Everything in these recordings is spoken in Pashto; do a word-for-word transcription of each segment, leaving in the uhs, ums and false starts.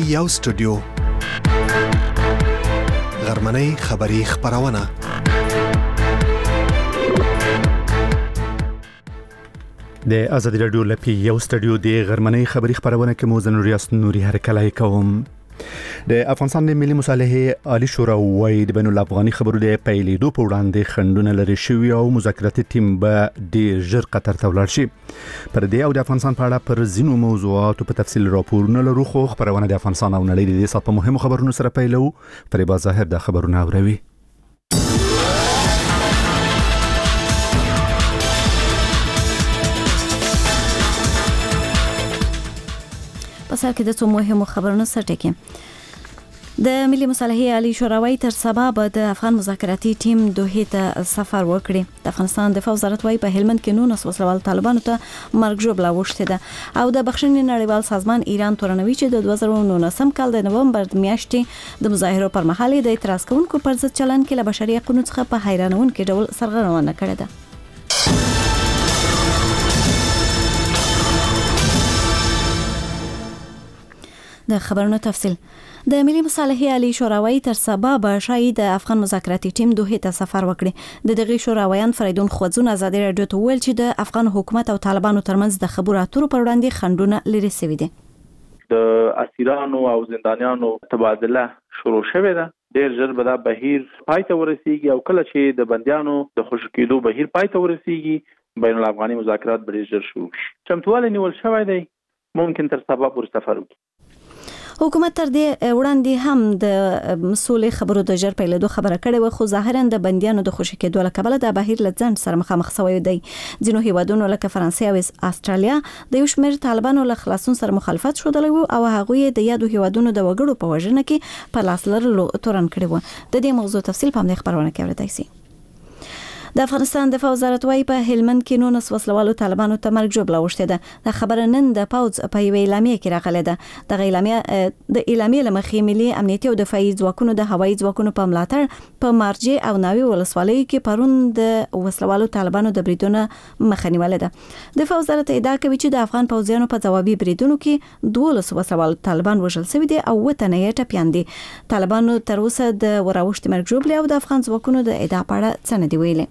یو سټوډیو غرمنۍ خبری خبرونه د آزادی رادیو لپی یو سټوډیو د غرمنۍ خبری خبرونه کې مو زنور یاست نوري هرکلای کوم د افغانستان د ملي مصالحې عالی شورا وایي د بین الافغاني خبرو د پیلېدو په وړاندې خنډونه لري شوي او مذاکراتي ټیم به ډېر ژر قطر ته ولاړ شي. پر دې او د افغانستان په اړه پر ځینو موضوعاتو په تفصیل راپورونه لرو، خو خبرونه د افغانستان او نړۍ د دې سات په مهمو خبرونو سره پیلو. فریبا ظاهر د خبرونه اوروي. په سر کې د څو مهمو خبرونو سره ټکی. د ملي مصالحې عالی شورا وايي تر سبا به د افغان مذاکراتي ټیم دوحې ته سفر وکړي. د افغانستان دفاع وزارت وايي په هلمند کې نونس وسلوال طالبانو ته مرګ ژوبله وشته ده او د بخښنې نړیوال سازمان ایران تورنوي چې د دوه زره او نولسم کال د نومبر میاشتې د مظاهرو پر مهال د اعتراض کوونکو پر ضد چلن کې له بشري حقوقو څخه په حیرانونکي ډول سرغړونه کړې ده. د خبرونو تفصیل. د ملي مصالحې عالی شورا وايي تر سبا به شاید د افغان مذاکراتي ټیم دوحې ته سفر وکړي. د دغه شوراویان فریدون خوځون آزادي رادیو ته ویل چې د افغان حکومت او طالبانو ترمنځ د خبرو اترو پر وړاندې خنډونه لري سوي دي. د اسیرانو او زندانیانو تبادله شروع شوه ده. ډیر ژر به دا بهیر پای ته ورسیږي او کله چې د بندیانو د خوشی کېدو بهیر پای ته ورسیږي بین الافغاني مذاکرات به ډیر ژر شروع شي. چمتووالی نیول شوی دی، ممکن تر سبا پورې سفر وکړي. حکومت تر دې وړاندې هم د مسولې خبرو د ژر پیلېدو خبره کړې و، خو ظاهرا د بندیانو د خوشی کېدو له کبله د بهیر له ځنډ سره مخامخ شوی دی. ځینو هیوادونو لکه فرانسې او استرالیا د یو شمېر طالبانو له خلاصون سره مخالفت ښودلی و او هغوی د یادو هیوادونو د وګړو په وژنه کې په لاس لرلو تورن کړی و. د دې موضوع تفصیل په همدې خبرونه کې اورېدای شئ. د افغانستان دفاع وزارت وايي په هلمند کې نونس وسلوالو طالبانو ته مرګ ژوبله وشته ده. د خبره نن د پاوز په یوه اعلامیه کې راغله ده. د اعلامیه د اعلامیه لمخې ملي امنیتي او دفاعي ځواکونو د هوایي ځواکونو په ملاتړ په مارجې او ناوې ولسوالیو کې پرون د وسلوالو طالبانو د بریدونو مخه نیولې ده. دفاع وزارت ادعا کوي چې د افغان پوځیانو په ځوابي بریدونو کې دولس وسلوالو طالبان وژل شوي دي او وته نه یې ټپیان دي. طالبانو تر اوسه د وراوښتې مرګ ژوبلې او د افغان ځواکونو د ادعا په اړه څه نه دی ویلي.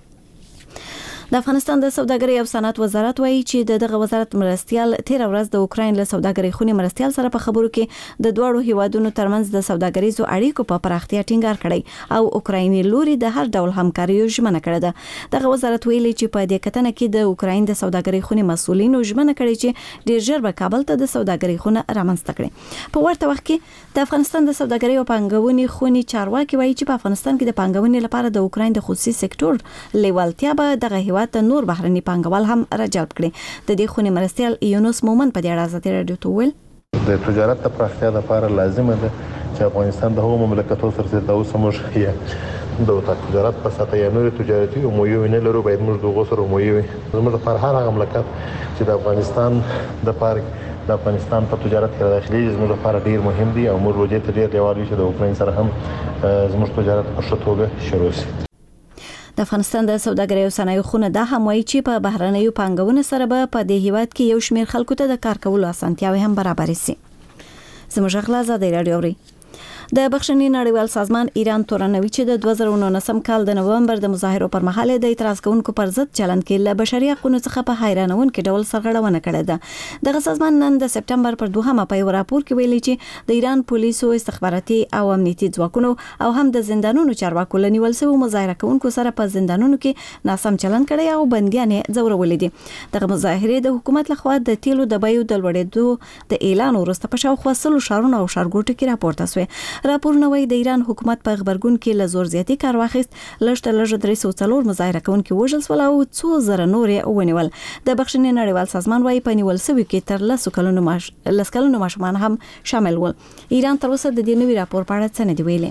د افغانستان د سوداګرۍ او صنعت وزارت وايي چې د دغه وزارت مرستيال تیر ورځ د اوکراین له سوداګرۍ خونی مرستيال سره په خبرو کې د دوړو هیوادونو ترمنځ د سوداګریزو اړیکو په پراختیا ټینګار کړی او اوکرایني لوري د هر ډول همکاري ژمنه کړې ده. دغه وزارت ویلي چې په دې کتنه کې د اوکراین د سوداګرۍ خونی مسؤلینو ژمنه کړې چې ډیر ژر به کابل ته د سوداګرۍ خونه رامنځته کړي. په ورته وخت کې د افغانستان د سوداګرۍ او پانګونې خونی چارواکي وايي چې په افغانستان کې د پانګونې لپاره د اوکراین د خصوصي سکتور لیوالتیا به دغه ته نور بهرني پانګوال هم راجلب کړي. د دې خونی مرستيال یونس مومن په دې اړه آزادي رادیو ته ویل د تجارت د پراختیا لپاره لازمه ده چې افغانستان د هغو مملکتونو سره د اوسموږ یا د تجارت په ساته یا نور تجارتي او مویو نه لرو باید موږ دغه سره مویو زموږ لپاره هر هغه مملکت چې د افغانستان د پارک د افغانستان په تجارت کې داخلي زموږ لپاره ډیر مهم دي او موږ وجه ته ډیر دیوالي چې د اوکراین سره هم زموږ تجارت په ښه توګه شروع شي. د افغانستان د سوداګرۍ او صنایعو خونه دا هم وایي چې په بهرنیو پانګونو سره به په دې هیواد کې یو شمېر خلکو ته د کار کولو اسانتیاوې هم برابر شي. زموږ غلا آزادي رادیو اوري. د بخښنې نړیوال سازمان ایران تورنوي چې د دوه زره او نولسم کال د نومبر د مظاهرو پر مهال د اعتراض کوونکو پر ضد چلن کې له بشري حقوقو څخه په حیرانونکي ډول سرغړونه کړې ده. دغه سازمان نن د سپټمبر پر دوهمه په یو راپور کې ویلي چې د ایران پولیسو استخباراتي او امنیتي ځواکونو او هم د زندانونو چارواکو له نیول شویو مظاهره کوونکو سره په زندانونو کې ناسم چلن کړی او بندیان یې ځورولي دي. دغه مظاهرې د حکومت لخوا د تیلو د بیو د لوړېدو د اعلان وروسته په شاوخوا سلو ښارونو او ښارګوټو کې راپورته شوې. راپورونه وايي د ایران حکومت په خبرګون کې له زور زیاتی کار واخیست. لږ لږ درې سوه څلور مظاهره کوونکي وژل شول او څو زره نور یې ونیول. د بخښنې نړیوال سازمان وايي په نیول شویو کې تر لسو کلونو ماش لس کلونو ماشومان هم شامل ول. ایران تر اوسه د دې نوي راپور په اړه څه نه دی ویلي.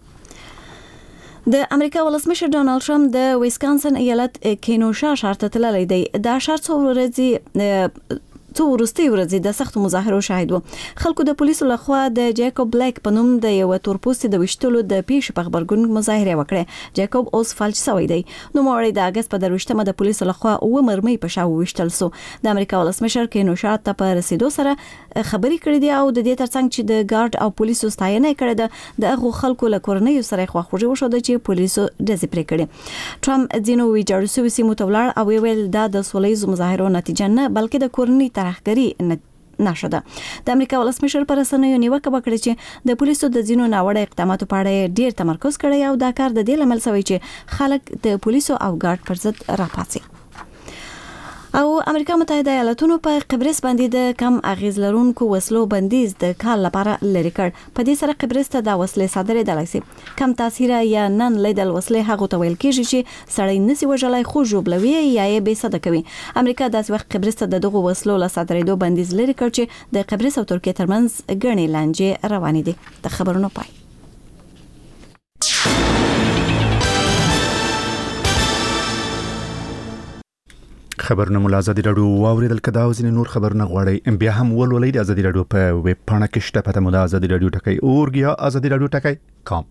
د امریکا ولسمشر ډونالد ټرمپ د ویسکانسن ایالت کینوشا ښار ته تللی دی. دا ښار څو ورځې څو وروستي ورځې د سخت مظاهرو شاهد وو. خلکو د پولیسو لخوا د جیکوب بلیک په نوم د یو تورپوستي د وشتلو د پیښې په خبرګون مظاهره وکړه. جیکوب اوس فلج شوی دی. نو موري د اگست په دروشتمه د پولیسو لخوا او مرمۍ په شاو وشتل سو. د امریکا ولسمشر کینو شات ته په رسیدو سره خبري کړې دي او د دې ترڅنګ چې د ګارد او پولیسو ستاینه کړې ده د هغو خلکو له کورنۍ سره خواخوږي وشو چې پولیسو ډزې پرې کړې. ټرمپ ځینو ویجاړ شوي سیمو ته ولاړ او ویل دا د سولهییزو مظاهرو نتیجه نه بلکې د کورنۍ ترهګري نشه ده. د امریکا ولسمشر پر رسنیو نیوکه وکړه چې د پولیسو د ځینو ناوړه اقداماتو په اړه ډیر تمرکز کړی او دا کار د دې لامل شوی چې خلک د پولیسو او ګارد پر ضد راپاڅي. او امریکا متحده ایالاتونو په قبرص باندې د کم اغیز لرونکو وسلو بندیز د کال لپاره لري کړ. په دې سره قبرص ته د وسلې صادرېدلای شي. کم تاثیر یا نن لیدل وسلې هغه ته ویل کېږي چې سړی نسی وژلای خو جوړوي یا یې بې صد کوي. امریکا داس وخت قبرص ته دغه وسلو له صادرېدو بندیز لري کړ چې د قبرص او ترکیه ترمنځ ګڼې لانجې روانې دي. د خبرونو پای. خبرونه مول ازادي رادیو واوریدل کدا او ځینې نور خبرونه غواړي بیا هم ولولئ د ازادي رادیو په ویب پاڼه کې شته پته مو د ازادي رادیو ټکی اورګیا ازادي رادیو ټکی کام.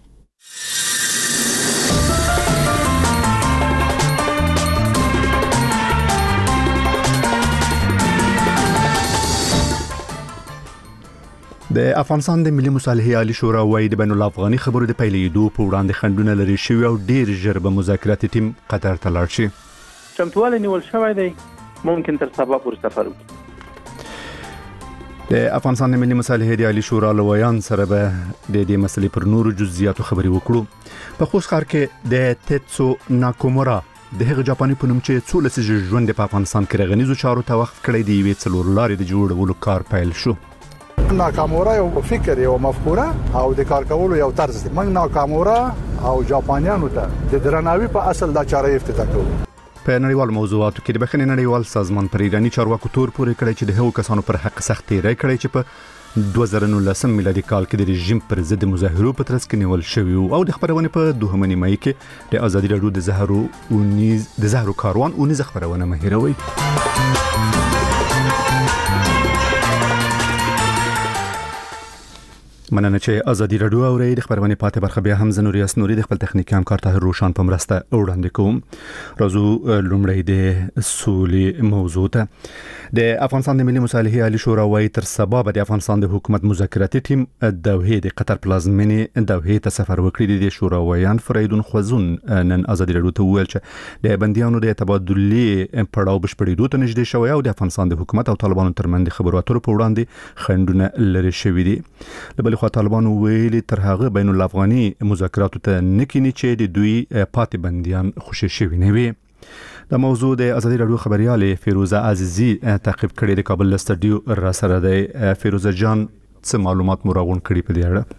د افغانستان د ملي مصالحې عالی شورا وايي د بین الافغاني خبرو د پیلېدو په وړاندې خنډونه لري شوی او ډیر ژر به مذاکراتي ټیم قطر ته لاړ شي. چمتوالی نیول شوی دی ممکن تر سبا پورې سفر وکړي. د افغانستان د ملي مصالحې د عالی شورا لویان سره به د دې مسلې پر نورو جزئیاتو خبرې وکړو. په خوست ښار کې د تیتسو ناکومورا د هغه جاپاني په نوم چې څو لسیزې ژوند په افغانستان کې رغنیزو چارو ته وقف کړی دی یوې څلور لارې د جوړولو کار پیل شو. ناکامورا یو فکر یو مفکوره او د کار کولو یو طرز دی. موږ ناکامورا او جاپانیانو ته د درناوي په اصل دا چاره افتتاح کوو. په نړیوال موضوعاتو کې د بخښنې نړیوال سازمان پر ایرانی چارواکو تور پورې کړی چې د هغو کسانو پر حق سخت تیری کړی چې په دوه زره نولسم میلادي کال کې د رژیم پر ضد مظاهرو په ترڅ کې نیول شوي او د خبرونې په دوهمه نیمایي کې د ازادي رادیو د زهرو اونیز د زهرو کاروان اونیز خبرونه مهیروي. مننه چې ازادي رادیو اوري. د خبرونه پاتې برخه بیا هم زنوري اسنوري د خپل تخنیکی همکار طاهر روشان په مرسته وړاندې کوم. راځو لومړی د سولې موضوع ته. د افغانستان د ملي مصالحې عالی شورا وايي تر سبا به د افغانستان د حکومت مذاکراتي ټیم دوحه د قطر پلازمینې دوحه ته سفر وکړي. د شوراویان فریدون خوزون نن ازادي رادیو ته ویل چې د بنديانو د تبادلې پړاو بشپړېدو ته نږدې شوی او د افغانستان د حکومت او طالبانو ترمنځ خبرو اترو په وړاندې خنډونه لري شوي دي. بل خو طالبانو ویلي تر هغه بین الافغاني مذاکراتو ته نکینی چې د دوی پاتې بنديان خوشی شوي نه وي. د موضوع د ازادي رادیو خبرياله فیروزه عزیزی تعقیب کړي د کابل استډیو را سره د فیروزه جان څه معلومات مراغون کړي په دې اړه؟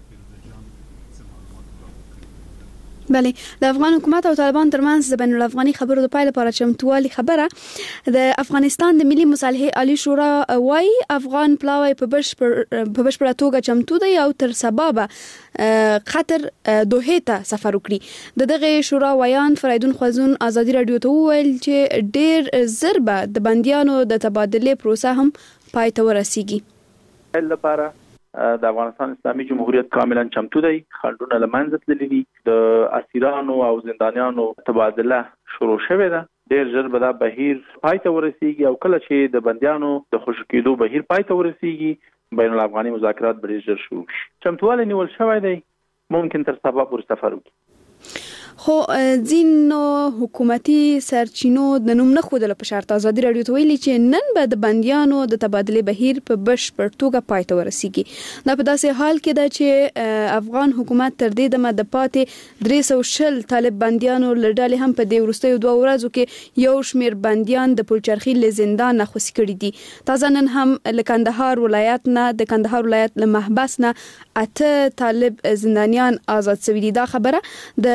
بله د افغان حکومت او طالبان ترمنځ د بین الافغاني خبرو د پای لپاره چمتوالي خبره د افغانستان د ملي مصالحې عالی شورا وايي افغان پلاوی په بشپړ په بشپړه توګه چمتو دی او تر سبا به قطر دوحه ته سفر وکړي. د دغه شورا ویان فریدون خوزون ازادي رادیو ته وویل چې ډیر زر به د بنديانو د تبادلې پروسه هم پای ته ورسیږي. لپاره د افغانستان اسلامي جمهوریت کاملا چمتو دی. خنډونه لمنځه تللي دي. د اسیرانو او زندانیانو تبادله شروع شوې ده. ډیر ژر به دا بهیر پای ته ورسیږي او کله چې د بنديانو د خوشی کېدو بهیر پای ته ورسیږي بین الافغاني مذاکرات به ډیر ژر شروع شي. چمتوالی نیول شوی دی ممکن تر سبا پورې سفر وکړي. خو ځینو حکومتي سرچینو د نوم نه خودله په شرط ازادي رادیو ته ویلي چې نن به د بنديانو د تبادلې بهیر په بشپړ توګه پای ته ورسیږي. دا په داسې حال کې ده چې افغان حکومت تر دې دمه د پاتې درې سوه شل طالب بنديانو لړډالې هم په دې وروستیو دوه ورځو کې یو شمیر بنديان د پلچرخي له زندان نه خوشي کړي دي. تازه نن هم له کندهار ولایت نه د کندهار ولایت له محبس نه اته طالب زندانیان آزاد شوي دي. دا خبره د کندهار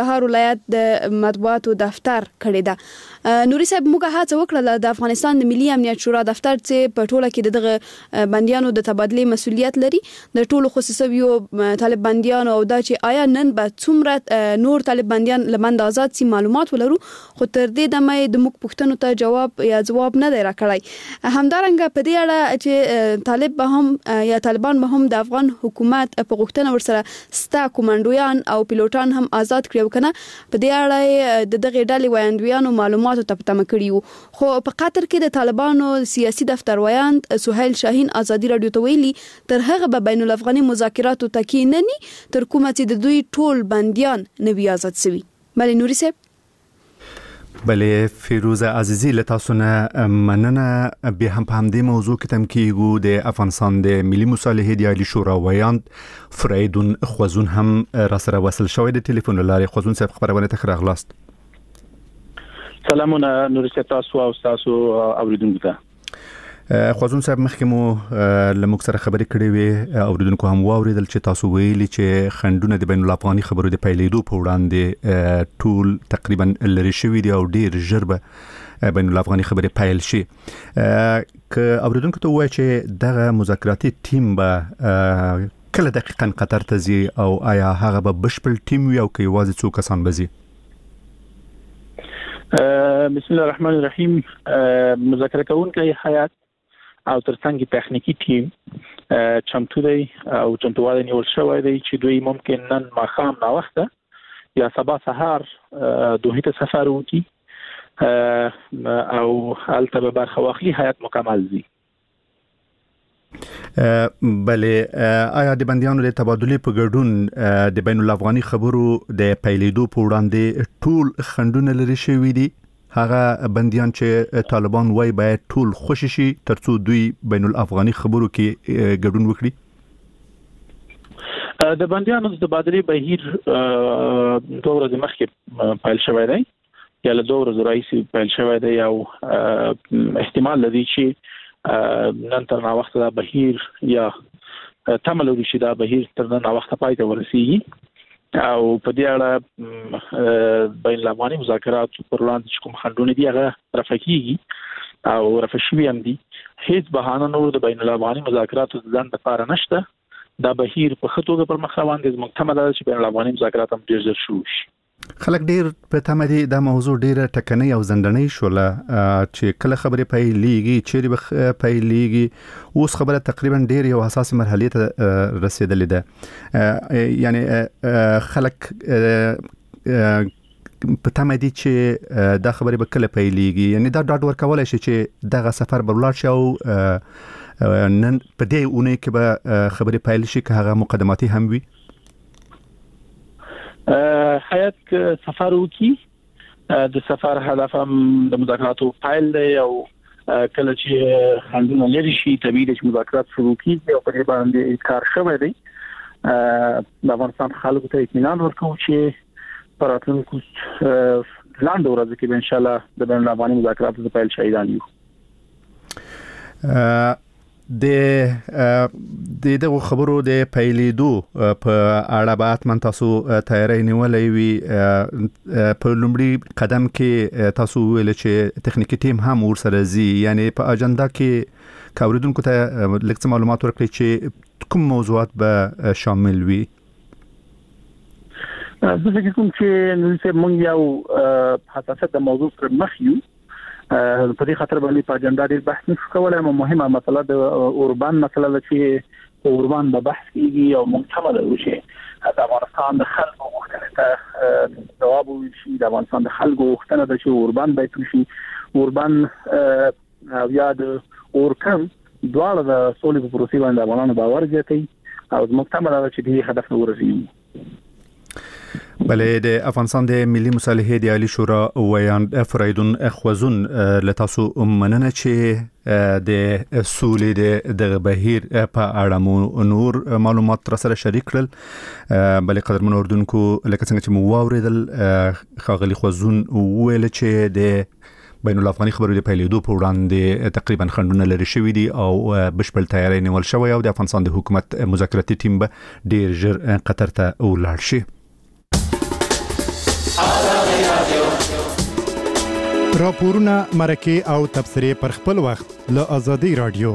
کندهار ولایت د مطبوعاتو دفتر کړی ده. نوري صاحب موږ هڅه وکړه د افغانستان د ملي امنیت شورا دفتر چې په ټوله کې دغه بنديانو د تبادله مسولیت لري د ټولو خصوصیو طالب بنديانو او دا چې آیا نن به څومره نور طالب بنديان لمند آزاد سي معلومات ولرو، خو تر دې دمه د موږ پوښتنو ته جواب یا جواب نه دی راکړی. همدارنګه په دې اړه چې طالب به هم یا طالبان به هم د افغان حکومت په غوښتنه ورسره ستا کومانډویان او پیلوټان هم آزاد کړو کنه، په دې اړه د دغه ډلې وایندویانو معلوماتو ته پتم کړیو. خو په قطر کې د طالبانو سیاسي دفتر وایند سهیل شاهین ازادي رادیو ته ویلي تر هغه به بین الافغاني مذاکراتو تکي نه ني تر کومه چې د دوی ټول بنديان نوي آزاد شوي. بل نوري صاحب بله فیروزه عزیزی له تاسو نه مننه. به هم په همدې موضوع کې تم کیږو د افغانستان د ملي مصالحې د عالی شورا ویاند فریدون خوازون هم را سره وصل شوی د ټلیفون لارې. خوازون صاحب خبرونه ته راغلاست. سلامونه نور صاحب تاسو او تاسو اوریدونکو ته. خوازون صاحب مخکې مو لموږ سره خبرې کړې وې، اوریدونکو هم واوریدل چې تاسو ویلي چې خنډونه د بین الافغاني خبرو د پیلېدو په وړاندې ټول تقریبا لري شوي دي او ډیر ژر به بین الافغاني خبرې پیل شي. که اوریدونکو ته وایي چې دغه مذاکراتي ټیم به کله دقیقاً قطر ته ځي او آیا هغه به بشپړ ټیم وي او که یوازې څو کسان به ځي؟ بسم الله الرحمن الرحیم. مذاکره کوونکی هیئت او ترڅنګ تخنیکی ټیم چمتو دی او چمتووالی نیول شوی دی چې دوی ممکن نن ماښام ناوخته یا سبا سهار دوحې ته سفر وکړي او هلته به برخه واخلي. هیئت مکمل دی. بله آیا د بندیانو د تبادلې په ګډون د بین الافغاني خبرو د پیلېدو په وړاندې ټول خنډونه لري شوي دي؟ هغه بندیان چې طالبان وای باید ټول خوشی شي ترڅو دوی بین الافغاني خبرو کې ګډون وکړي؟ د بندیانو د تبادلې بهیر دوه ورځې مخکې پیل شوی دی یا له دوه ورځې راهیسې پیل شوی دی او احتمال لري چې نن تر ناوخته دا بهیر یا تمه لري چې دا بهیر تر نن ناوخته پای ته ورسیږي او په دې اړه بین الافغاني مذاکرات پر وړاندې چې کوم خنډونه دي هغه رفع کیږي او رفع شوي هم دي. هیڅ بهانه نور د بین الافغاني مذاکراتو ځان لپاره نشته. دا بهیر په ښه توګه پر مخ روان دی. زموږ تمه ده چې بین الافغاني مذاکرات هم ډېر ژر شروع شي. خلک ډیر په تمه دي دا موضوع ډیره ټکنۍ او زندنۍ شوله چې کله خبرې پیلېږي چیرې به پیلېږي. اوس خبره تقریبا ډیر یو حساس مرحله ته رسیدلې ده. یعنی خلک په تمه دي چې دا خبرې به کله پیلېږي. یعنی دا ډاډ ورکولای شي چې دغه سفر به ولاړ شي او نن په دې اونۍ کې به خبرې پیل شي که هغه مقدماتي هم وي. هیئت سفر وکي. د سفر هدف هم د مذاکراتو پیل دی او کله چې خنډونه لري شي طبیعي د مذاکرات شروع کیږي او په دې باندې کار شوی دی. د افغانستان خلکو ته اطمینان ورکوم چې په راتلونکو لاندې ورځو کې به ان شاء الله د بین الافغاني مذاکراتو د پیل شاهدان یو. د د دغه خبرو د پیلېدو په اړه به حتمن تاسو تیاری نیولې وي. په لومړي قدم کې تاسو ویل چې تخنیکی ټیم هم ورسره زی، یعنی په اجنډا کې کاوریدونکو ته لږ څه معلومات ورکړئ چې کوم موضوعات به شامل وي. زه فکر کوم چې نو چې موږ یو حساسیت د موضوع پر مخ یو. په دې خاطر باندې په اجنډا ډېر بحث نشو کولای. مهمه مسله د اوربان مسله ده چې اوربان به بحث کیږي او مهمه ده چې د افغانستان د خلکو غوښتنې ته جواب وشي. د افغانستان د خلکو غوښتنه ده چې اوربان باید وشي. اوربان او یا د اورکم دواړه د سولې په پروسې باندې افغانانو باور زیاتوي او زموږ تمه ده چې دې هدف ته ورسېږو. بله د افغانستان د ملي مصالحې د عالی شورا ویاند فریدون خوازون له تاسو مننه چې د سولې د بهیر په اړه مو نور معلومات را سره شریک کړل. بله قدرمن اوردونکو لکه څنګه چې مو واوریدل ښاغلي خوازون وویل چې د بین الافغاني خبرو د پیلېدو په وړاندې تقریبا خنډونه لري شوي دي او بشپړ تیاری نیول شوی او د افغانستان د حکومت مذاکراتي ټیم به ډیر ژر قطر ته ولاړ شي. راپورونه مرکه او تبصره پر خپل وخت له ازادي رادیو.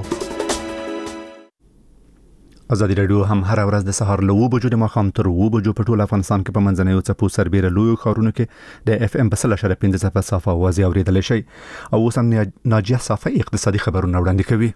ازادي رادیو هم هر ورځ د سهار له وو بجو د ماښام تر وو بجو په ټول افغانستان کې په منځنیو څپو سربېره لویو ښارونو کې د اف ام په سل اشاریه پنځه صفر صافه اوازې اورېدلی شئ. او اوس هم ناجیه صافی اقتصادي خبرونه وړاندې کوي.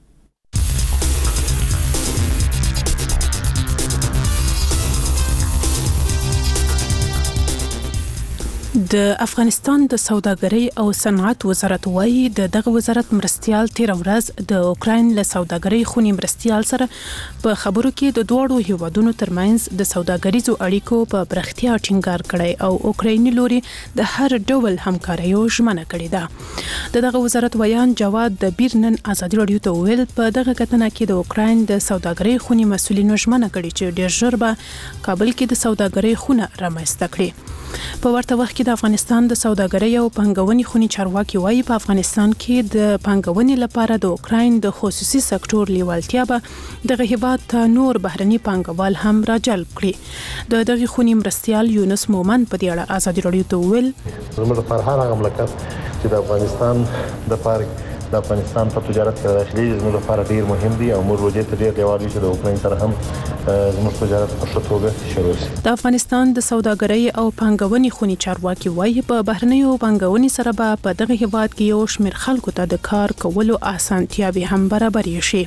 د افغانستان د سوداګرۍ او صنعت وزارت وايي د دغه وزارت مرستيال تیر ورځ د اوکراین له سوداګرۍ خونی مرستيال سره په خبرو کې د دوړو هیوادونو ترمنځ د سوداګریزو اړیکو په برختیا ټینګار کړي او اوکرایني لوري د هر ډول همکاریو ژمنه کړې ده. د دغه وزارت ویان جواد د بیرنن ازادي رادیو ته ویل په دغه کتنه کې د اوکراین د سوداګرۍ خونی مسولینو ژمنه کړي چې ډیر ژر به کابل کې د سوداګرۍ خونه رامنځته کړي. په ورته وخت کې د افغانستان د سوداګرۍ او پنګونې خونی چارواکي وایي په افغانستان کې د پنګونې لپاره د اوکراین د خصوصي سکتور لیوالتیا به دغه هیواد ته نور بهرني پانګوال هم راجلب کړي. د دغه خونی مرستيال یونس مومن په دې اړه ازادي رادیو ته ویل زموږ لپاره هر هغه مملکت چې د افغانستان د پاره د افغانستان په تجارت کې داخلي زموږ لپاره ډیر مهم دي او موږ وجه ته ډیر دیوالي چې د اوکراین سره هم زموږ تجارت په ښه توګه شروع شي. د افغانستان د سوداګرۍ او پنګونې خونی چارواکي وایي په بهرنیو پنګونې سره به په دغه هیواد کې یو شمېر خلکو ته د کار کولو اسانتیاوې هم برابرې شي.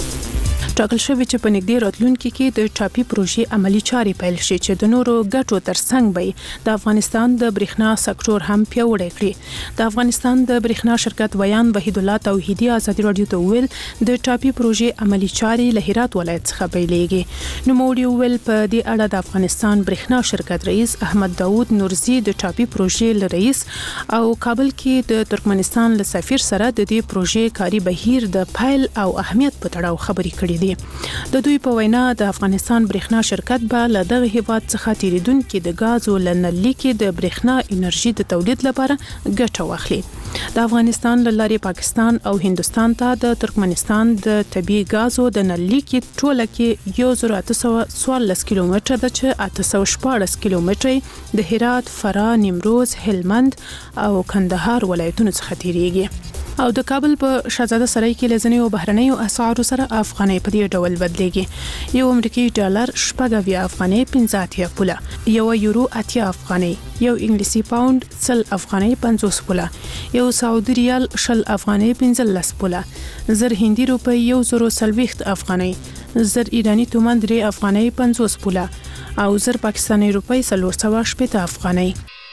ټاکل شوی چې په نږدې راتلونکي کې د ټاپي پروژې عملی چاري پیل شي چې د نورو ګټو ترڅنګ به د افغانستان د برېښنا سکتور هم پیاوړی کړي. د افغانستان د برېښنا شرکت ویان وحید الله توحیدی ازادي رادیو ته ویل د ټاپي پروژې عملی چاري له هرات ولایت څخه پیلېږي. نو موږ ویل په دې اړه د افغانستان برېښنا شرکت رئیس احمد داوود نورزی د ټاپي پروژې له رئیس او کابل کې د ترکمنستان له سفیر سره د دې پروژې کاري بهیر د فایل او اهمیت په تړاو خبرې کړې دي. د دوی په وینا د افغانستان برېښنا شرکت به له دغه هیواد څخه تیریدونکو د غاز او لنلي کې د برېښنا انرژي د تولید لپاره ګټه واخلي. د افغانستان له لارې پاکستان او هندستان ته د ترکمنستان د طبيعي غاز او د نلي کې ټوله کې یو زر اته سوه څوارلس کیلومتره د چې اته سوه شپاړس کیلومتره د هرات، فراه، نیمروز، هلمند او کندهار ولایتونو څخه تیریږي. او د کابل په شهزاده سرای کې لزنی او بهرنیو اسعارو سره افغانۍ په دې ډول بدلېږي. یو امریکایي ډالر شپږ اویا افغانۍ پنځه اتیا پوله، یو یورو اتیا افغانۍ، یو انګلیسي پاوند سل افغانۍ پنځوس پوله، یو سعودي ریال شل افغانۍ پنځلس پوله، زر هندي روپۍ یو زر څلوېښت افغانۍ، زر ایرانی تومان درې افغانۍ پنځوس پوله او زر پاکستاني روپۍ څلور سوه شپېته افغانۍ.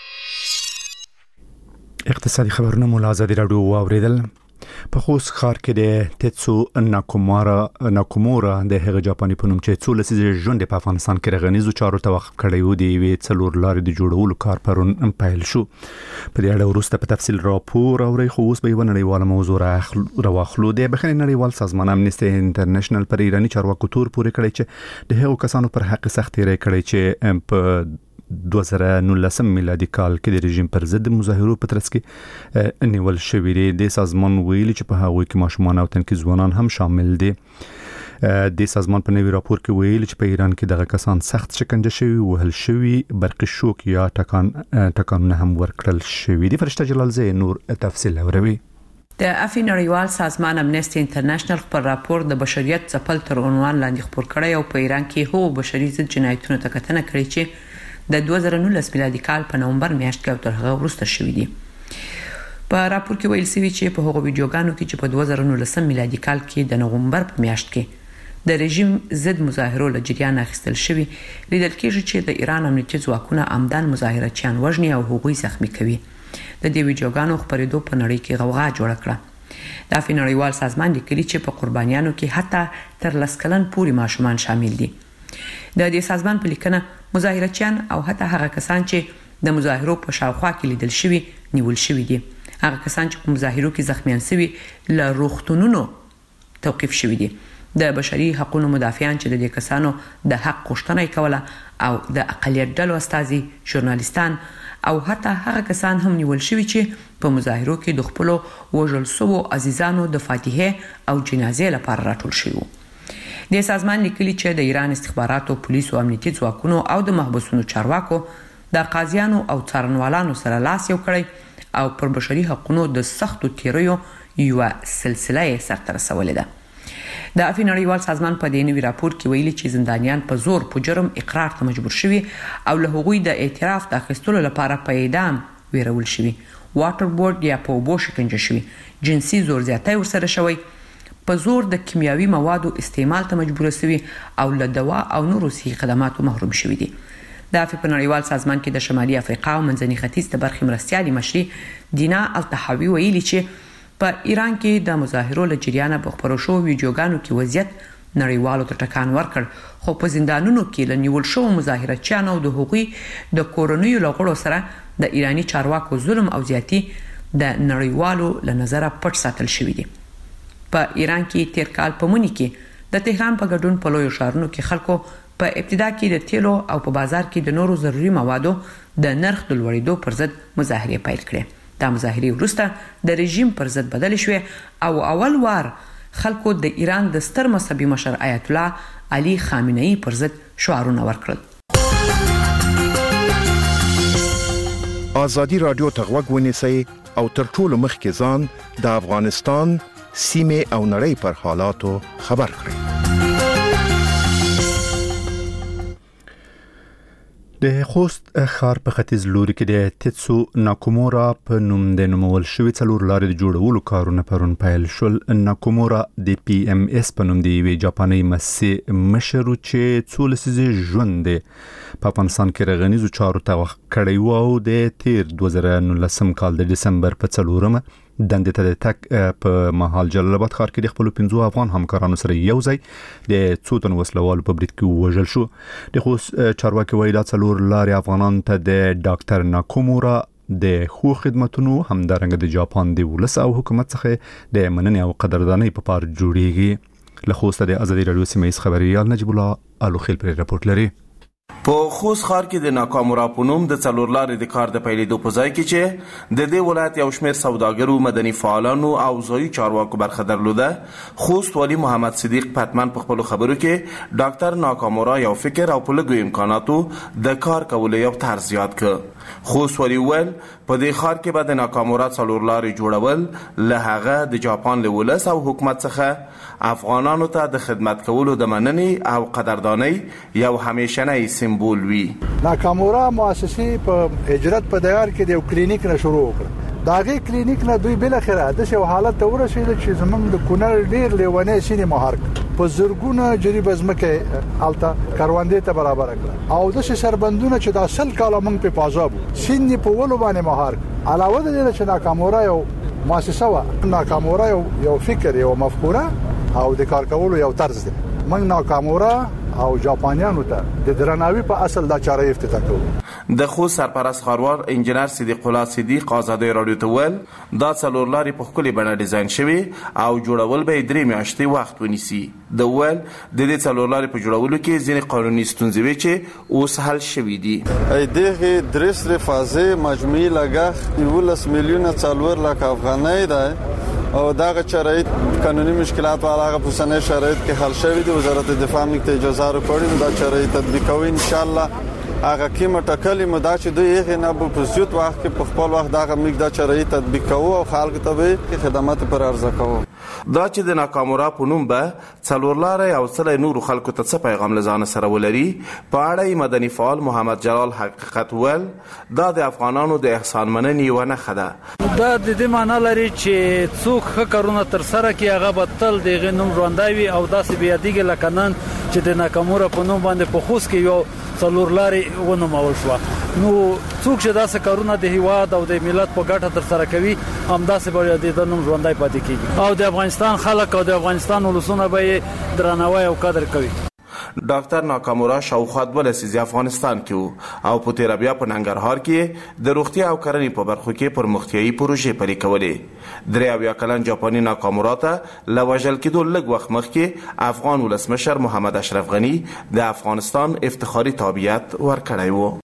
اقتصادي خبرونه مو له ازادي راډیو واوریدل. په خوست ښار کې د تیتسو ناکومارا ناکومورا د هغه جاپاني په نوم چې څو لسیزې ژوند په افغانستان کې رغنیزو چارو ته وقف کړی و دی وی څلور لارې د جوړولو کار پرون پیل شو. په دې اړه وروسته په تفصیل راپور اوري خو اوس به یو نړیواله موضوع راواخلو. د بخښنې نړیوال سازمان امنیستي انټرنیشنل پر ایرانی چارواکو تور پورې کړی چې د هغو کسانو پر حق سخت تیری کړی چې په دوه زره نولسم میلادي کال کې د رژیم پر ضد مظاهرو په ترڅ کې نیول شوی دی. د سازمان ویلي چې په هغوی کې ماشومان او تنکي ځوانان هم شامل دي. د سازمان په نوي راپور کې ویلي چې په ایران کې دغه کسان سخت شکنجه شوي، وهل شوي، برقي شوک یا ټکان ټکانونه هم ورکړل شوي دي. فرشته جلالزی نور تفصیل اوري. د افی نړیوال سازمان امنیستي انټرنیشنل خپل راپور د بشریت څپل تر عنوان لاندې خپور کړی او په ایران کې هغو بشري ضد جنایتونو ته کتنه کړې چې د دوه زره نولس میلادي کال په نومبر میاشت کې او تر هغه وروسته شوي دي. په راپور کې ویل شوی چې په هغو ویډیوګانو کې چې په دوه زره نولسم میلادي کال کې د نومبر په میاشت کې د رژیم ضد مظاهرو له جریان اخیستل شوی، لیدل کېږي چې د ایران امنیتي ځواکونه عمدن مظاهرچیان وژني او هغوی زخمی کوي. د دې ویډیوګانو خپرېدو په نړۍ کې غوغا جوړه کړه. د افی نړیوال سازمان لیکلي چې په قربانیانو کې حتی تر لس کلن پورې ماشومان شامل دي. د دې سازمان په لیکنه مظاهرچیان او حتی هغه کسان چې د مظاهرو په شاوخوا کې لیدل شوي نیول شوي دي. هغه کسان چې په مظاهرو کې زخمیان شوي له روغتونونو توقیف شوي دي. د بشري حقوقو مدافعان چې د دې کسانو د حق غوښتنه کوله او د اقلیت ډلو استازي، ژورنالیستان او حتی هغه کسان هم نیول شوي چې په مظاهرو کې د خپلو وژل شوو عزیزانو د فاتحې او جنازې لپاره راټول شوي. د سازمان لیکلي چې د ایران استخباراتو، پولیسو، امنیتي ځواکونو او د محبوسونو چارواکو د قاضیانو او څارنوالانو سره لاس یو کړی او پر بشري حقوقو د سختو تیریو یو سلسله سره رسولې ده. د عفوي نړیوال سازمان په دې نوي راپور کې ویلي چې زندانیان په زور په جرم اقرار ته مجبور شوي او له هغوی د اعتراف د اخیستلو لپاره په اعدام ویرول شوي، واټر بورډ یا په اوبو شکنجه شوي، جنسي زور زیاتی ورسره شوی، په زور د کیمیاوي موادو استعمال ته مجبور شوي او له دوا او نورو صحي خدماتو محروم شوي دي. د عفوي په نړیوال سازمان کې د شمالي افریقا او منځني ختیځ د برخې مرستیالي مشري دینا الطحاوي ویلي چې په ایران کې د مظاهرو له جریانه په خپرو شوو ویډیوګانو کې وضعیت نړیوالو ته ټکان ورکړ، خو په زندانونو کې له نیول شوو مظاهرچیانو او د هغوی د کورنیو له غړو سره د ایراني چارواکو ظلم او زیاتی د نړیوالو له نظره پټ ساتل شوي دي. په ایران کې تیر کال په مني کې د تهران په ګډون په لویو ښارونو کې خلکو په ابتدا کې د تیلو او په بازار کې د نورو ضروري موادو د نرخ د لوړېدو پر ضد مظاهرې پیل کړې. دا مظاهرې وروسته د رژیم پر ضد بدل شوې او اول وار خلکو د ایران د ستر مذهبي مشر آیت الله علي خامنه‌ای پر ضد شعارونه ورکړل. آزادي رادیو ته غوږ ونیسئ او تر ټولو مخکې ځان د افغانستان سیمه او نړۍ پر حالاتو خبر کړئ. د خوست ښار په ختیځ لوري کې د تیتسو ناکومورا په نوم د نومول شوی څلور لارې د جوړولو کارونه پرون پیل شول. ناکومورا د پی ام اس په نوم د یوې جاپاني مؤسسې مشر چې څو لسیزې ژوند په افغانستان کې رغنیزو چارو ته وخت کړی و او د تیر دوه زره نولسم کال د دسمبر په څلورمه دندې ته د تک په مهال جلال آباد ښار کې د خپل پنځو افغان همکارانو سره یو ځای د څو تن وسلوالو په برید کې وژل شو. د خوست چارواکي وایي دا څلور لارې افغانان ته د ډاکټر ناکومورا د خو خدماتونو همدارنګه د جاپان د ولس او حکومت څخه د مننې او قدردانۍ په پار جوړیږي. له خوست د ازادي رادیو سیمه خبريال نجیب الله الوخیل پر راپورټ لري. په خوست ښار کې د ناکامورا په نوم د څلور لارې د کار د پیلېدو په ځای کې چې د دې ولایت یو شمېر سوداګرو، مدني فعالانو او ځایي چارواکو برخه درلوده، خوست والي محمد صدیق پتمن په خپلو خبرو کې ډاکټر ناکامورا یو فکر او په لږو امکاناتو د کار کولو یو طرز یاد کړ. خوست والي وویل په دې ښار کې به د ناکامورا څلور لارې جوړول له هغه د جاپان له ولس او حکومت څخه افغانانو ته د خدمت کولو د مننې او قدردانۍ یو همیشنی سمبول وي. ناکامورا مؤسسې په هجرت په دیار کې د یو کلینیک نه شروع وکړه. دا غي کلینیک نه دوی بل اخره د شو حالت ته ورسېد چې زمونږ د کونړ ډیر لیونه سینې مهار په زرګونه جریب ازمکه الته کاروندې ته برابر کړ او د سربندونه چې د اصل کاله مونږ په پازاب سینې په ولو باندې مهار علاوه د دې چې ناکامورا یو مؤسسه و، ناکامورا یو یو فکر یو مفکوره او د کار کولو یو طرز دی. موږ ناکامورا او جاپانیانو ته د درناوي په اصل دا چاره افتتاح کوو. د خو سرپرست خاروار انجنیر صدیق الله صدیق آزادي رادیو ته ویل دا څلور لارې په خپل بڼه ډیزاین شوی او جوړول به درې میاشتې وخت ونیسي. د ویل د دې څلور لارې په جوړولو کې ځینې قانوني ستونزې وي چې اوس حل شوي دي. دغه درې سره فازه مجموعي لګښت یولس میلیونه څلور لک افغانۍ ده او داغه شرایط قانوني مشکلات والاغه په سنه شرایط کې حل شوی دی. وزارت دفاع موږ ته اجازه ورکړې دا شرایط تطبیقوي ان شاء الله. هغه کیمه ټکلې مو دا چې دوی یې نه په زیات وخت کې په خپل وخت داغه موږ دا شرایط تطبیقوو او خلکو ته به خدمات پر ارزه کوو. دا چې د ناکامورا په نوم به څلور لارې او څلې نور خلکو ته څه پیغام لزان سره ولري په اړه مدني فعال محمد جلال حقیقت ول دا د افغانانو د احسان مننې یو نه خده. دا د دې معنی لري چې څوک ښه کارونه تر سره کوي هغه به تل دغه نوم ژوندی او داسې بیا دیګه لکه نن چې د ناکامورا په نوم باندې په خوست کې یو څلور لارې ونومول شو. نو څوک چې داسې کارونه د هیواد او د ملت په ګټه تر سره کوي همداسې به د نوم ژوندی پاتې کیږي او د افغانستان خلک او د افغانستان ولسونه به درناوی او قدر کوي. ډاکټر ناکامورا شاوخوا دوه لسیزې افغانستان کې وو او په تیر بیا په ننګرهار کې د روغتیا او کرنې په برخو کې پرمختیایي پروژې پلي کولې. درې اویا کلن جاپاني ناکامورا ته له وژل کېدو لږ وخت مخکې افغان ولسمشر محمد اشرف غني د افغانستان افتخاري تابعیت ورکړی و.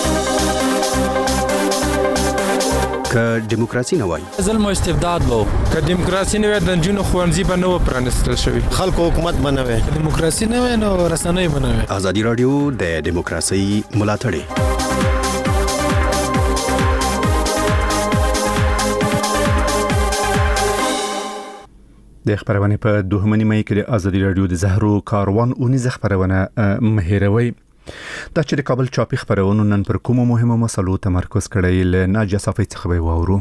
که دیموکراسي نه وای ظلم او استبداد وو، که دیموکراسي نه وای د جنونو خوانځي به نه و پرانستل شوی، خلکو حکومت به نه وای، دیموکراسي نه وای نو رسنۍ به نه وای. ازادي رادیو د دیموکراسي ملاتړی د خبرونه په دوهمنی مې کې د ازادي رادیو د زهرو کاروان اونیزه خبرونه مهیروي دا چې د کابل چاپی خبرونه نن پر کومو مهمه مسلو تمرکز کړی ل ناجیه صافی څخه به وورو.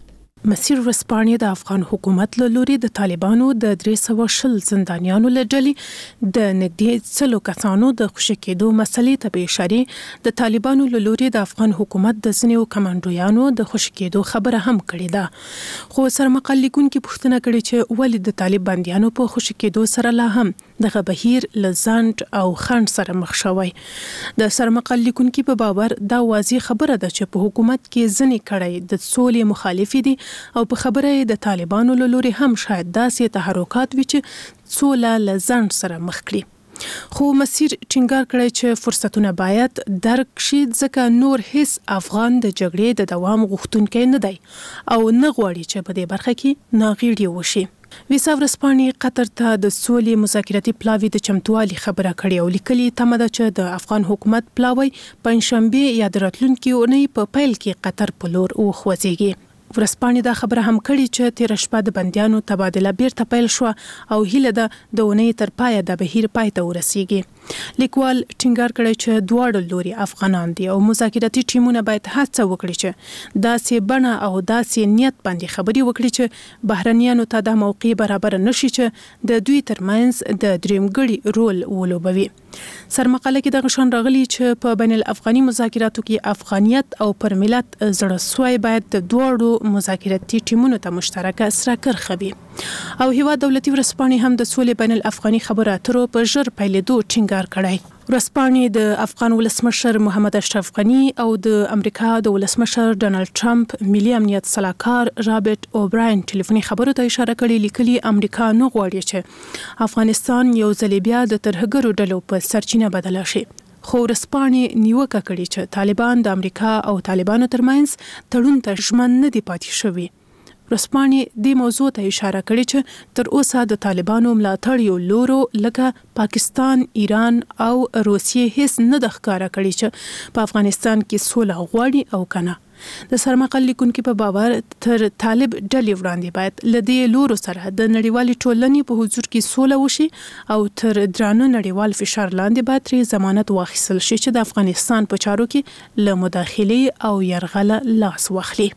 مسیر ورسپانې د افغان حکومت له لوري د طالبانو د درې سوه شل زندانیانو له ډلې د نږدې څلو کسانو د خوشي کېدو مسلې ته به اشاره د طالبانو له لوري د افغان حکومت د ځینو کمانډویانو د خوشي کېدو خبره هم کړې ده. خو سرمقال لیکونکو پوښتنه کړې چې ولې د طالب بنديانو په خوشي کېدو سره لا هم دغه بهیر لزند او خند سره مخ شوی. د سرمقال لیکونکو په باور دا واضح خبره ده چې په حکومت کې ځینې کړي د سولې مخالفي دي او په خبره د طالبانو له لوري هم شاید داسې تحرکات وي چې سوله لزند سره مخ کړي. خو مسیر ټینګار کړی چې فرصتونه باید درک شي ځکه نور هیڅ افغان د جګړې د دوام غوښتونکی نه دی او نه غواړي چې په دې برخه کې ناغېړي وشي. ویسا ورسپانې قطر ته د سولې مذاکراتي پلاوی د چمتووالي خبره کړې او لیکلي تمه ده چې د افغان حکومت پلاوی پنځشنبه یا د راتلونکي اونۍ په پیل کې قطر په لور وخوځيږي. ورسپانې دا خبره هم کړې چې تیر شپه د بنديانو تبادله بیرته پیل شو او هیله ده د اونۍ تر پایه د بهیر پای ته ورسیږي. لیکوال ټینګار کړی چې دواړو لوري افغانان دي او مذاکراتي ټیمونه باید هڅه وکړي چې داسې بڼه او داسې نیت باندې خبري وکړي چې بهرنیانو ته د موقع برابر نشي چې د دوی ترمنځ د درېمګړي رول ولوبوي. سرمقاله کې د غشن راغلي چې په بین الافغاني مذاکراتو کې افغانیت او پر ملت زړه سوی باید د دواړو مذاکراتي ټیمونو ته مشترکه سره کرخه وي. او هیواد دولتي ورسپانې هم د سولې بین الافغاني خبرو اترو په ژر پیلېدو ټینګار کړی. ورسپانې د افغان ولسمشر محمد اشرف غنی او د امریکا د ولسمشر ډونالد ټرمپ ملي امنیت سلاکار رابرټ اوبراین ټلیفوني خبرو ته اشاره کړې. لیکلي امریکا نه غواړي چې افغانستان یو ځل بیا د ترهګرو ډلو په سرچینه بدل شي. خو ورسپانې نیوکه کړې چې طالبان د امریکا او طالبانو ترمنځ تړون ته ژمن نه دي پاتې شوي. ورسپانې د موضوع ته اشاره کړې چې تر اوسه د طالبانو ملاتړ یو لورو لکه پاکستان، ایران او روسیې هیڅ نه د ښکارا کړی چې په افغانستان کې سوله غواړي او کنه. د سرمقال لیکونکو په باور تر طالب ډلې وړاندې باید لدی لورو سره د نړیوالې ټولنې په حضور کې سوله وشي او تر درانه نړیوال فشار لاندې باید تر ضمانت واخیستل شي چې د افغانستان په چارو کې له مداخله او يرغله لاس واخلي.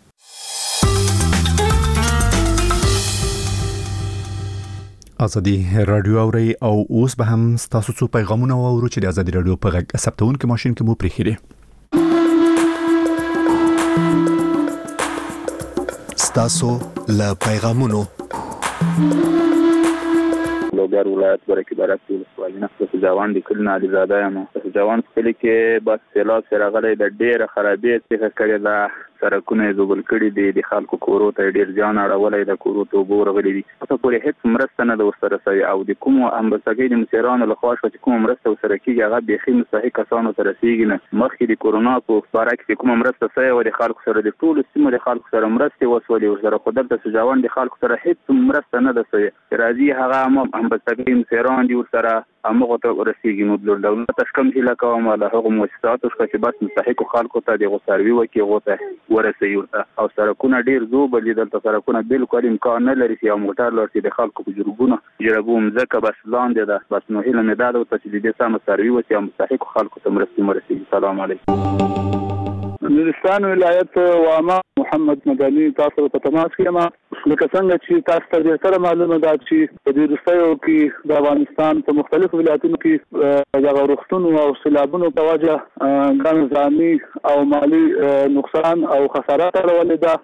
ازادي رادیو اوري او اوس به هم تاسو څو پیغامونه واورو چې د ازادي رادیو په غږ ثبتون کې ماشين کې مو پریخي. ستاسو له پیغامونو لوګر ولایت ورکی برکت ولسوالۍ نه په ځوان د کلنا د زاده یم په ځوان کلی کې بس سیلاب سره غلې د ډېر خرابې څخه کړي دا سرکونه زوبل کړي دي د خلکو کورو ته ډېر ځان اړولې د کورو ته وګور غلي دي په پورې هیڅ مرسته نه د وسره سوي او د کوم امبسګي د مسیرانو له خوا شو چې کوم مرسته وسره کیږي هغه به خې مستحق کسانو ته رسیږي نه مخکې د کورونا په اړه کې کوم مرسته سوي او د خلکو سره د ټول سیمه د خلکو سره مرسته وسولې او سره خدای ته ځوان د خلکو سره هیڅ مرسته نه ده سوي راځي هغه امبسګي مسیران دي سره امغه ته ورسیږي نو د دولت تشکم هله کوم له هغه مؤسساتو چې بس مستحق خلکو ته د غوساروي وکي غوته ورسي او سرکونه ډیر زوبل دي دلته سرکونه بالکل امکان نه لري چې موټر لري د خلکو په جرګونه جرګوم ځکه بس لاندې ده بس نو هله نه ده او چې دې سم سروي وسی مستحق خلکو ته مرسته مرسي. السلام علیکم. نورستان ولایت وامه محمد مدني تاسو ته تماس کیم لکه څنګه چې تاسو ته ډیره معلومه ده چې په دې رستیو کې د افغانستان په مختلفو ولایتونو کې د غوښتنو او سیلابونو په وجه ګڼ ځاني او مالی نقصان او خسارات راولي ده.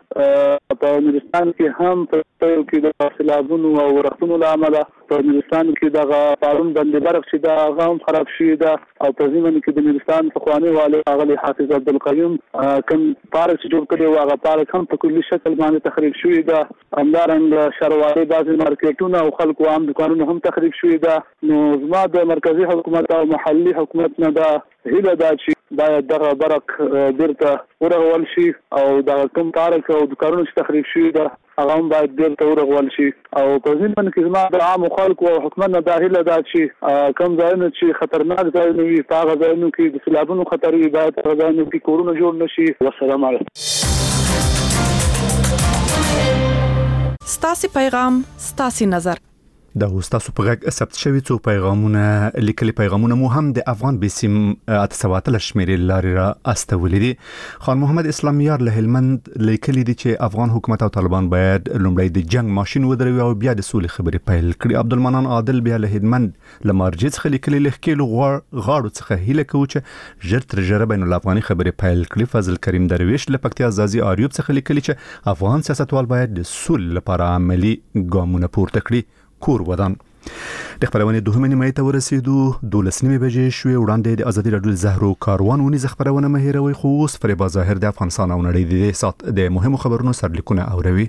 په نورستان کې هم په کې د سیلابونو او غوښتنو لامل په نورستان کې د پارون باندې برق چې دا غام خراب شي ده او په ځینو کې د نورستان په خواني والي اغلی حافظ عبدالقیوم کوم پارک چې جوړ کړي او هغه پارک هم په کلی شکل باندې تخریب شوی ده. همدارنګه شروالي بعضي مارکیټونه او خلکو عام دکانونه هم تخریب شوی ده. نو زما د مرکزی حکومت او محلي حکومت نه دا هیله ده چې باید دغه برق بیرته ورغول شي او دا کوم پارک او دکانونه چې تخریب شوی ده هغه هم باید بیرته ورغول شي او په ځینو کې زما د عام خلکو او حکومت نه دا هیله ده چې کوم ځایونه چې خطرناک ځایونه وي په هغه ځایونو کې د سیلابونو خطر وي باید په ځایونو کې کورونه جوړ نشي. والسلام علیکم. ستاسو پیغام ستاسو نظر د تاسو په غږ ثبت شوي څو پیغامونه لیکلي پیغامونه مو هم د افغان بسیم اته سوه اتلس شمیرې لارې را استولې دي. خان محمد اسلامیار له هلمند لیکلي دي چې افغان حکومت او طالبان باید لومړی د جنگ ماشین ودروي او بیا د سولې خبرې پیل کړي. عبدالمنان عادل بیا له هلمند له مارجې څخه لیکلي له ښکېلو غاړو څخه هیله کوو چې ژر تر ژره بین الافغاني خبرې پیل کړي. فضل کریم درویش له پکتیا زازي آریوب څخه لیکلي چې افغان سیاستوال باید د سولې لپاره عملي ګامونه پورته کړي. کور ودان د خبرونه دوهمه نیمه ته ورسېدو دولس نیمه بجې شوې. وړاندې د ازادي راډیو زهرو کاروان ونیز خبرونه مهیروي خو اوس فریبا ظاهر د افغانستان او نړۍ د سات د مهمو خبرونو سرلیکونه اوروي.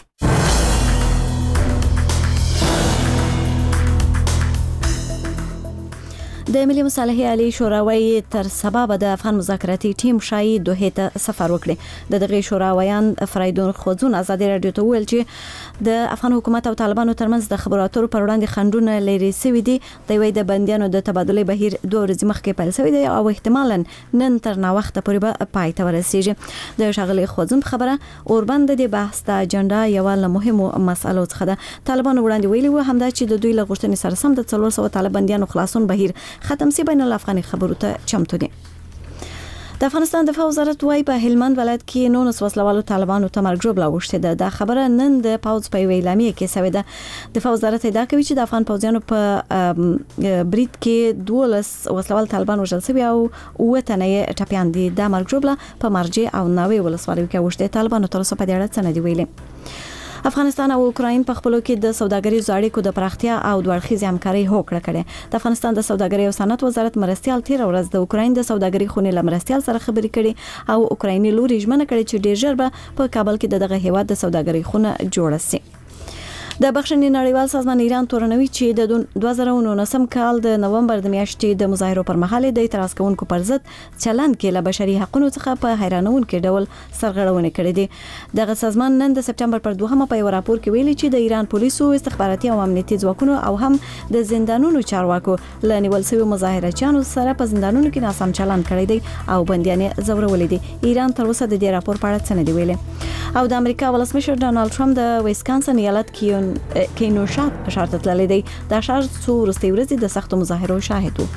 د ملي مصالحې عالی شوراوي تر سبا به د افغان مذاکراتي ټیم شای دوه ته سفر وکړي. د دغه شوراویان فریدون خوځون ازادي راډیو ته ویل چې د افغان حکومت او طالبانو ترمنځ د خبرو اترو پر وړاندې خنډونه لري سوي دي. د وی د بنديانو د تبادله بهیر دوه ورځې مخکې پیل شوی دی او احتمالاً نن تر نا وخت پورې به پای ته ورسیږي. د شغلې خوځون خبره اوربند د بحث د اجنډا یو له مهمو مسالو څخه ده. طالبانو وړاندې ویلي و همدا چې د دوی له غوښتنې سره سم د څلور سوه طالباندیانو خلاصون بهیر ختم سی بین الافغاني خبرو ته چمتو دي. د افغانستان دفاع وزارت وايي په هلمند ولایت کې نو نسوسلوالو طالبانو ته مرګ ژوبله وشته ده. دا خبره نن د پاوز په ویلامي کې سوي ده. دفاع وزارت ادعا کوي چې د افغان پوځیانو په برید کې دولس وسلوال طالبان وژل شوي او اوه تنه ټپیان دي. دا مرګ ژوبله په مرجې او ناوې ولسوالیو کې وشته. طالبانو تر اوسه په دې اړه څه نه دی ویلي. افغانستان او اوکراین په خپلو کې د سوداګریزو اړیکو د پراختیا او د اړخیزې همکارۍ هوکړه کړې. د افغانستان د سوداګرۍ او صنعت وزارت مرستيال تیر ورځ د اوکراین د سوداګرۍ خونې له مرستيال سره خبرې کړې او اوکرایني لوري ژمنه کړې چې ډیر ژر به په کابل کې دغه هیواد د سوداګرۍ خونه جوړه شي. د بخښنې نړیوال سازمان ایران تورنوي چې د دوه زره نولسم کال د نومبر د میاشتې د مظاهرو پر مهال د اعتراض کوونکو پر ضد چلند کې له بشري حقوقو څخه په حیرانونکي ډول سرغړونې کړې دي. دغه سازمان نن د سپټمبر پر دوهمه په یو راپور کې ویلي چې د ایران پولیسو استخباراتي او امنیتي ځواکونو او هم د زندانونو چارواکو له نیول شوي مظاهرچیانو سره په زندانونو کې ناسم چلند کړی دی او بنديان زورولې دي. ایران تر اوسه د دې راپور په اړه څه نه دی ویلي. او د امریکا ولسمشر ډانلډ ټرمپ د ویسکانسن ایالت کې کینوشات په شهر ته تللی دی. دا شهر څو وروستۍ ورځې د سختو مظاهرو شاهد و.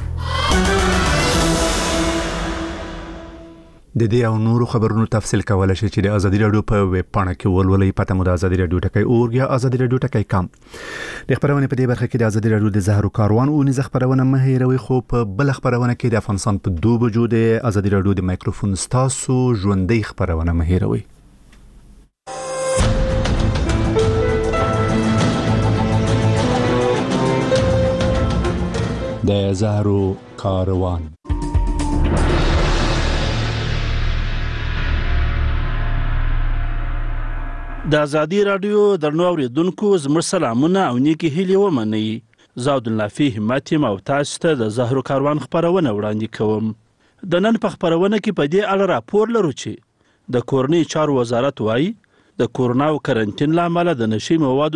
د دې او نورو خبرونو تفصیل کولای شئ چې د ازادي راډیو په ویب پاڼه کې ولولئ. پته مو د ازادي راډیو ټکی اورګ یا ازادي راډیو ټکی کام. د خبرونه په دې برخه کې د ازادي راډیو د زهرو کاروان او نيز خبرونه مه هیروي. خو په بل خبرونه کې د افغانستان په دوه بجو د ازادي راډیو د مایکروفون ستاسو ژوندۍ خبرونه مه هیروي. د زهرو کاروان. د ازادي راډیو درنو اوریدونکو زموږ سلامونه او نیکی هیلې ومنئ. زه عبدالنافي همت یم او تاسو ته د زهرو کاروان خبرونه وړاندې کوم. د نن په خبرونه کې په دې اړه راپور لرو چې د کورنۍ چارو وزارت وایي د کورونا او کرنټین له امله د نشي موادو